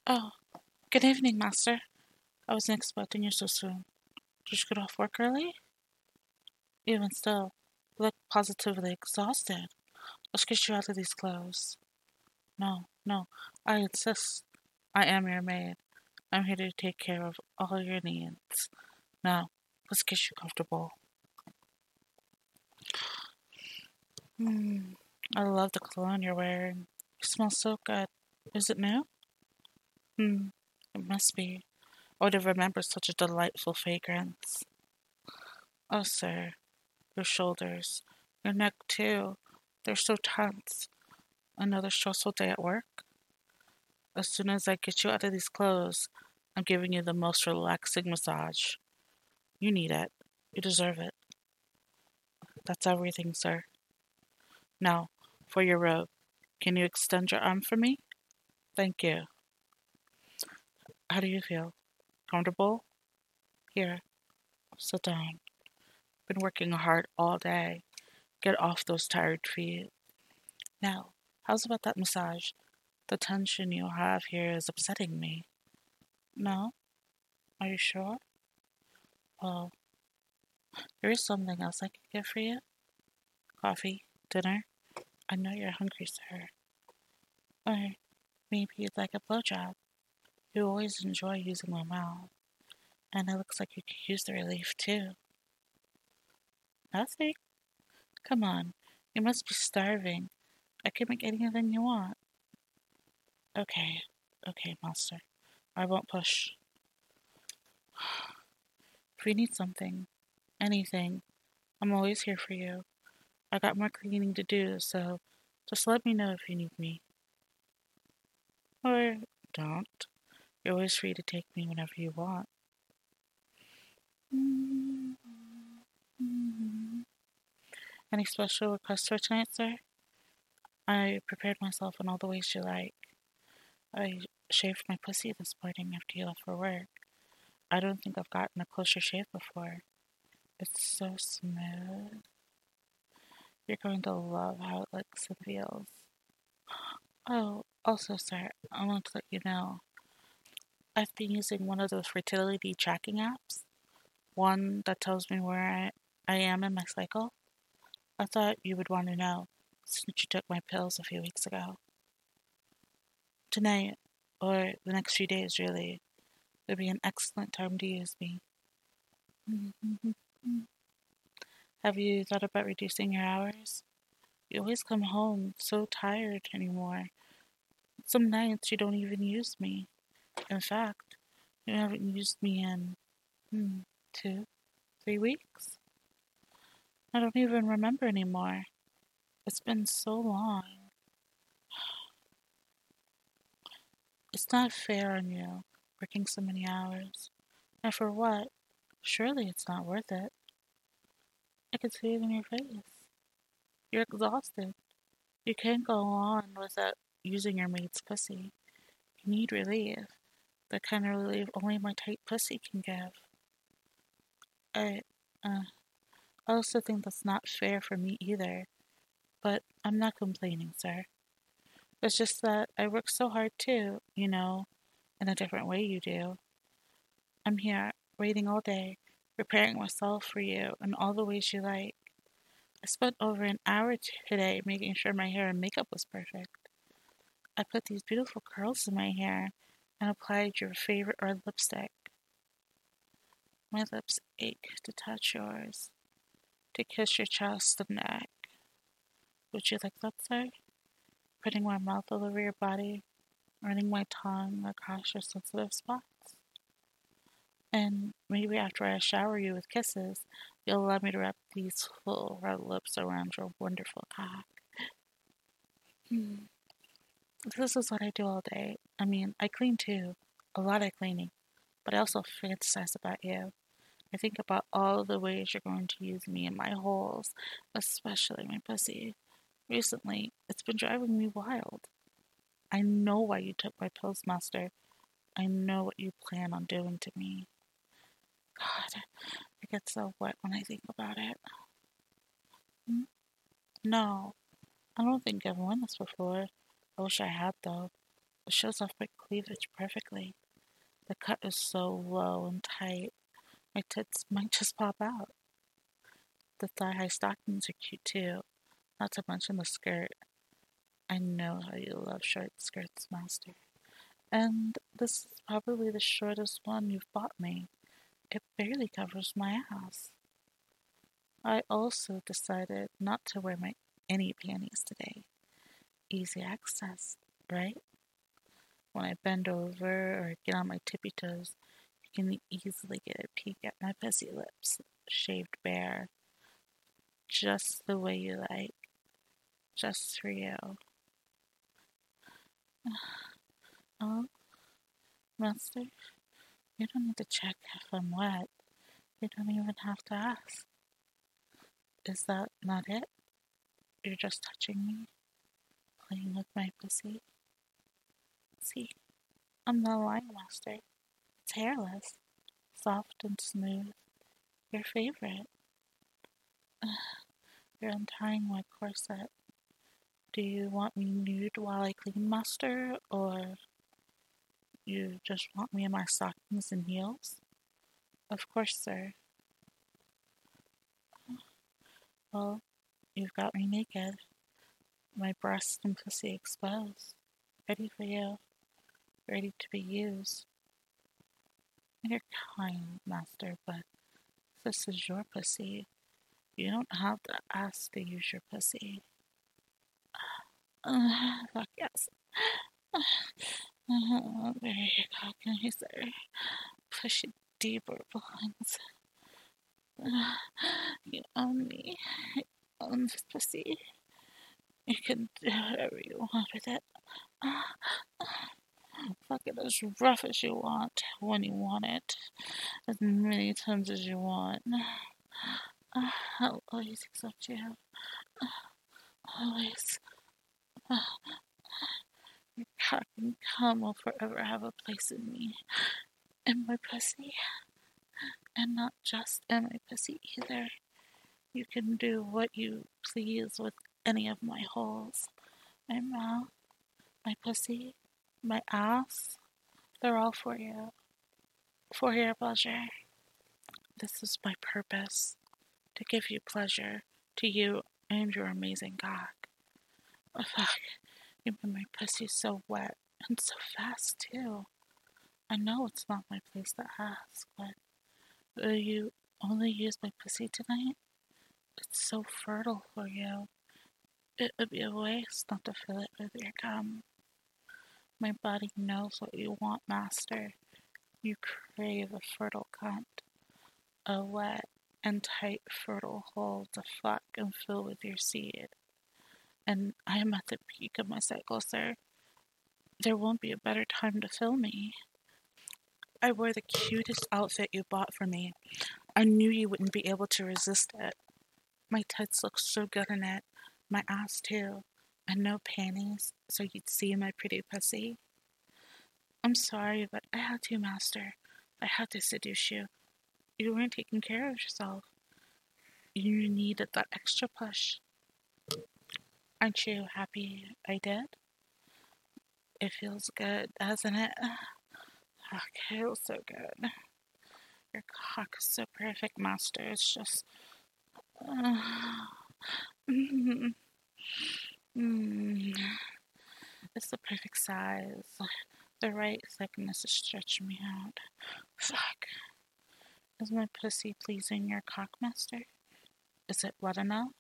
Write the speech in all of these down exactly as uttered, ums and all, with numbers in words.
Oh, good evening, Master. I wasn't expecting you so soon. Did you get off work early? Even still, you look positively exhausted. Let's get you out of these clothes. No, no, I insist. I am your maid. I'm here to take care of all your needs. Now, let's get you comfortable. Hmm, I love the cologne you're wearing. You smell so good. Is it new? Hmm, it must be. I would have remembered such a delightful fragrance. Oh, sir, your shoulders, your neck too. They're so tense. Another stressful day at work? As soon as I get you out of these clothes, I'm giving you the most relaxing massage. You need it. You deserve it. That's everything, sir. Now, for your robe. Can you extend your arm for me? Thank you. How do you feel? Comfortable? Here, sit down. Been working hard all day. Get off those tired feet. Now, how's about that massage? The tension you have here is upsetting me. No? Are you sure? Well, there is something else I could get for you. Coffee? Dinner? I know you're hungry, sir. Or maybe you'd like a blowjob. You always enjoy using my mouth. And it looks like you could use the relief, too. Nothing? Come on. You must be starving. I can make anything you want. Okay. Okay, master. I won't push. If you need something, anything, I'm always here for you. I got more cleaning to do, so just let me know if you need me. Or don't. You're always free to take me whenever you want. Any special requests for tonight, sir? I prepared myself in all the ways you like. I shaved my pussy this morning after you left for work. I don't think I've gotten a closer shave before. It's so smooth. You're going to love how it looks and feels. Oh, also, sir, I want to let you know I've been using one of those fertility tracking apps, one that tells me where I, I am in my cycle. I thought you would want to know since you took my pills a few weeks ago. Tonight, or the next few days, really, would be an excellent time to use me. Have you thought about reducing your hours? You always come home so tired anymore. Some nights you don't even use me. In fact, you haven't used me in, hmm, two, three weeks? I don't even remember anymore. It's been so long. It's not fair on you, working so many hours. And for what? Surely it's not worth it. I can see it in your face. You're exhausted. You can't go on without using your maid's pussy. You need relief. The kind of relief only my tight pussy can give. I, uh, I also think that's not fair for me either. But I'm not complaining, sir. It's just that I work so hard too, you know, in a different way you do. I'm here, waiting all day, preparing myself for you in all the ways you like. I spent over an hour today making sure my hair and makeup was perfect. I put these beautiful curls in my hair and applied your favorite red lipstick. My lips ache to touch yours, to kiss your chest and neck. Would you like that, sir? Putting my mouth all over your body, running my tongue across your sensitive spots. And maybe after I shower you with kisses, you'll allow me to wrap these full red lips around your wonderful cock. Hmm. This is what I do all day. I mean, I clean too. A lot of cleaning. But I also fantasize about you. I think about all the ways you're going to use me in my holes, especially my pussy. Recently, it's been driving me wild. I know why you took my pills, Master. I know what you plan on doing to me. God, I get so wet when I think about it. Hmm? No, I don't think I've won this before. I wish I had, though. It shows off my cleavage perfectly. The cut is so low and tight, my tits might just pop out. The thigh-high stockings are cute too, not to mention the skirt. I know how you love short skirts, Master. And this is probably the shortest one you've bought me. It barely covers my ass. I also decided not to wear my any panties today. Easy access, right? When I bend over or get on my tippy toes, you can easily get a peek at my pussy lips, shaved bare, just the way you like, just for you. Oh, Master, you don't need to check if I'm wet. You don't even have to ask. Is that not it? You're just touching me, playing with my pussy. See, I'm not lying, Master. It's hairless, soft and smooth. Your favorite. You're untying my corset. Do you want me nude while I clean, Master, or you just want me in my stockings and heels? Of course, sir. Well, you've got me naked, my breast and pussy exposed, ready for you, ready to be used. You're kind, Master, but this is your pussy. You don't have to ask to use your pussy. Uh, fuck yes. Uh, there you go, can you say? Push it deeper, please. Uh, you own me. You own this pussy. You can do whatever you want with it. Uh, fuck it as rough as you want, when you want it, as many times as you want. Uh, I'll always accept you. Uh, always. Uh, your cock and cum will forever have a place in me. In my pussy. And not just in my pussy either. You can do what you please with any of my holes. My mouth, my pussy, my ass. They're all for you. For your pleasure. This is my purpose. To give you pleasure. To you and your amazing cock. Oh, fuck. You made my pussy so wet. And so fast, too. I know it's not my place to ask, but will you only use my pussy tonight? It's so fertile for you. It would be a waste not to fill it with your cum. My body knows what you want, Master. You crave a fertile cunt. A wet and tight fertile hole to fuck and fill with your seed. And I am at the peak of my cycle, sir. There won't be a better time to fill me. I wore the cutest outfit you bought for me. I knew you wouldn't be able to resist it. My tits look so good in it. My ass too. And no panties, so you'd see my pretty pussy. I'm sorry, but I had to, Master. I had to seduce you. You weren't taking care of yourself. You needed that extra push. Aren't you happy I did? It feels good, doesn't it? Fuck, it feels so good. Your cock is so perfect, Master. It's just... Uh, mm, mm, it's the perfect size. The right thickness to stretch me out. Fuck. Is my pussy pleasing your cock, Master? Is it wet enough?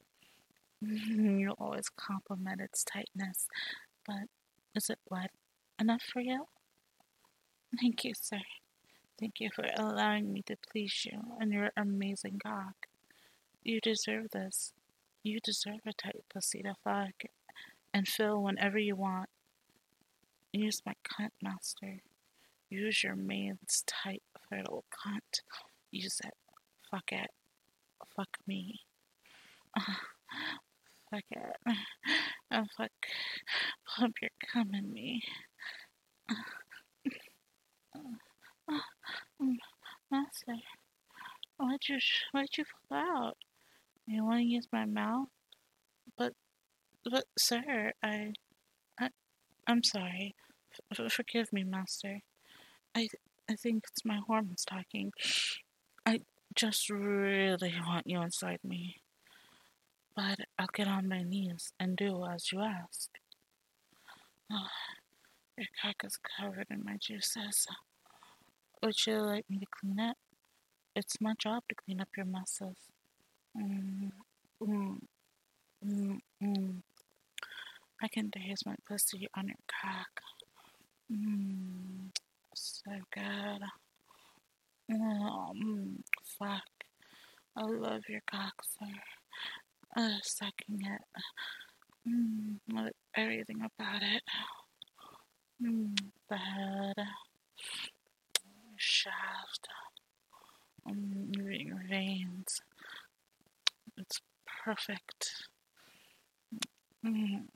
You always compliment its tightness, but is it wet enough for you? Thank you, sir. Thank you for allowing me to please you and your amazing cock. You deserve this. You deserve a tight pussy to fuck and fill whenever you want. Use my cunt, Master. Use your maid's tight, fertile cunt. Use it. Fuck it. Fuck me. Uh, fuck it. Uh, fuck. Pump your cum in me. Uh, uh, uh, Master, why'd you, why'd you fall out? You want to use my mouth? But, but, sir, I, I, I'm sorry. F- forgive me, Master. I, I think it's my hormones talking. I just really want you inside me. But I'll get on my knees and do as you ask. Oh, your cock is covered in my juices. Would you like me to clean it? It's my job to clean up your messes. Mm, mm, mm, mm. I can taste my pussy on your cock. Mmm, so good. Oh, mm, fuck. I love your cock, sir. Uh, sucking it. Mmm, love everything about it. Mmm, the head, your shaft, mm, your veins. It's perfect. Mm,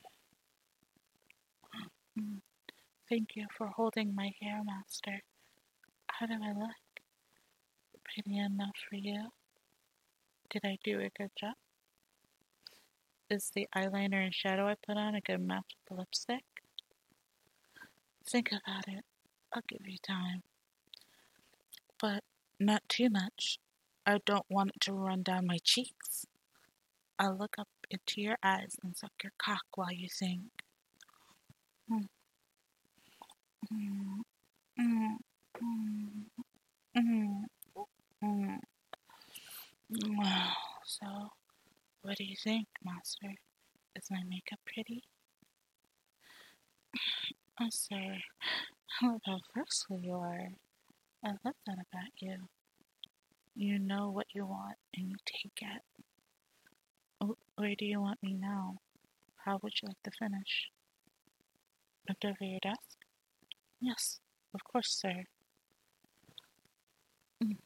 mm. Thank you for holding my hair, Master. How do I look? Pretty enough for you? Did I do a good job? Is the eyeliner and shadow I put on a good match with the lipstick? Think about it. I'll give you time. But not too much. I don't want it to run down my cheeks. I'll look up into your eyes and suck your cock while you think. Mm, mm, mm, mm, mm, mm. mm. So, what do you think, Master? Is my makeup pretty? Oh, sir, how versatile you are. I love that about you. You know what you want and you take it. Oh, where do you want me now? How would you like to finish? Up over your desk? Yes, of course, sir. Mm,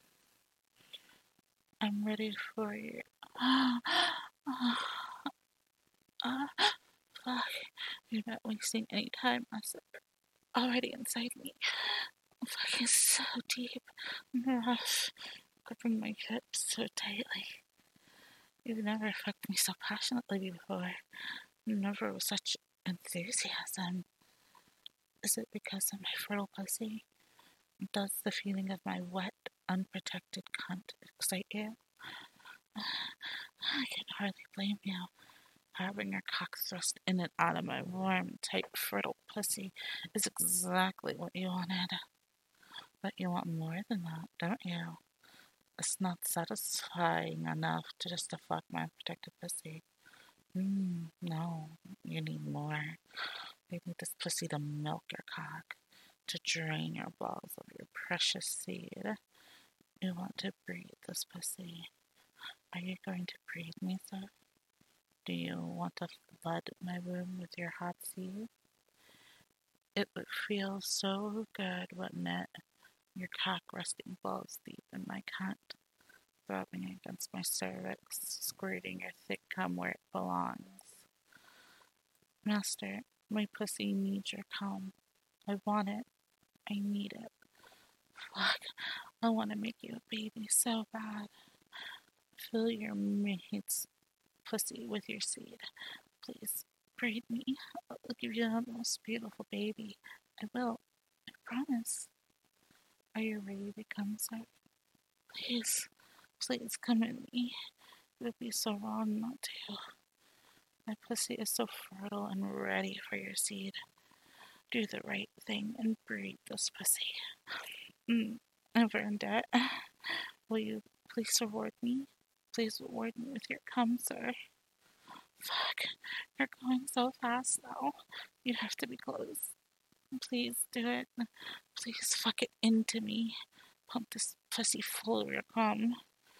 I'm ready for you. Ah, ah, ah, fuck. You're not wasting any time, Master. Already inside me. Fucking so deep and rough, gripping my hips so tightly. You've never fucked me so passionately before. Never with such enthusiasm. Is it because of my fertile pussy? Does the feeling of my wet, unprotected cunt excite you? I can hardly blame you. Having your cock thrust in and out of my warm, tight, fertile pussy is exactly what you wanted. But you want more than that, don't you? It's not satisfying enough to just to fuck my unprotected pussy. Mm, no, you need more. You need this pussy to milk your cock, to drain your balls of your precious seed. You want to breed this pussy. Are you going to breed me, sir? Do you want to flood my womb with your hot seed? It would feel so good, wouldn't it? Your cock resting balls deep in my cunt, throbbing against my cervix, squirting your thick cum where it belongs. Master, my pussy needs your cum. I want it. I need it. Fuck, I want to make you a baby so bad. Fill your mate's pussy with your seed. Please, breed me. I'll give you the most beautiful baby. I will. I promise. Are you ready to come, sir? Please, please come in me. It would be so wrong not to. My pussy is so fertile and ready for your seed. Do the right thing and breed this pussy. Mm, I've earned it. Will you please reward me? Please reward me with your cum, sir. Fuck, you're going so fast now. You have to be close. Please do it. Please fuck it into me. Pump this pussy full of your cum.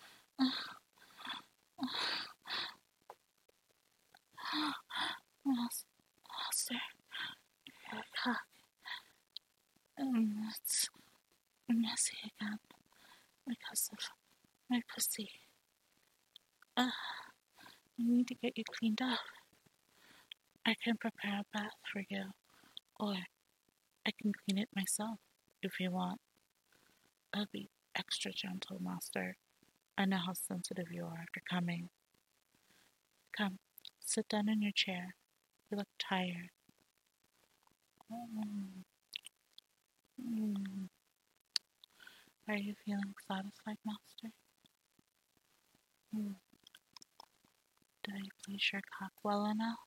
Master, your cock. Um, it's messy again because of my pussy. Uh, I need to get you cleaned up. I can prepare a bath for you, or I can clean it myself if you want. I'll be extra gentle, Master. I know how sensitive you are after coming. Come, sit down in your chair. You look tired. Mm. Mm. Are you feeling satisfied, Master? Mm. Did I please your cock well enough?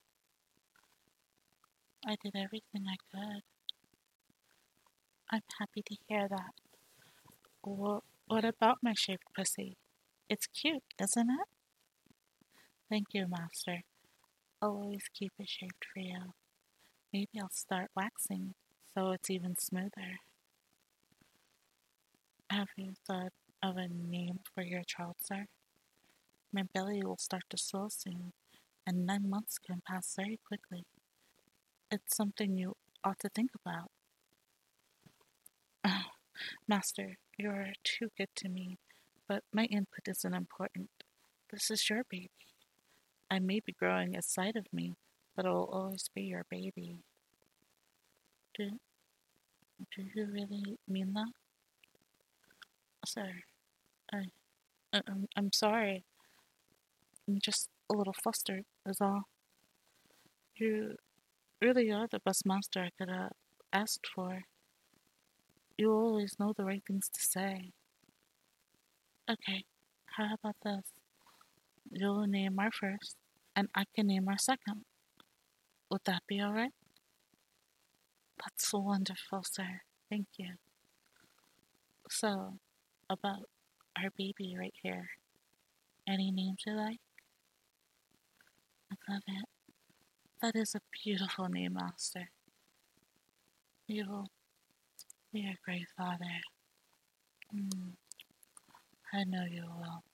I did everything I could. I'm happy to hear that. What, what about my shaved pussy? It's cute, isn't it? Thank you, Master. I'll always keep it shaved for you. Maybe I'll start waxing so it's even smoother. Have you thought of a name for your child, sir? My belly will start to swell soon, and nine months can pass very quickly. It's something you ought to think about. Master, you're too good to me, but my input isn't important. This is your baby. I may be growing a side of me, but it'll always be your baby. Do, do you really mean that? Sir, I, I, I'm, I'm sorry. I'm just a little flustered, is all. You really are the best master I could have asked for. You always know the right things to say. Okay, how about this? You'll name our first, and I can name our second. Would that be alright? That's wonderful, sir. Thank you. So, about our baby right here. Any names you like? I love it. That is a beautiful name, Master. You will be a great father. Mm, I know you will.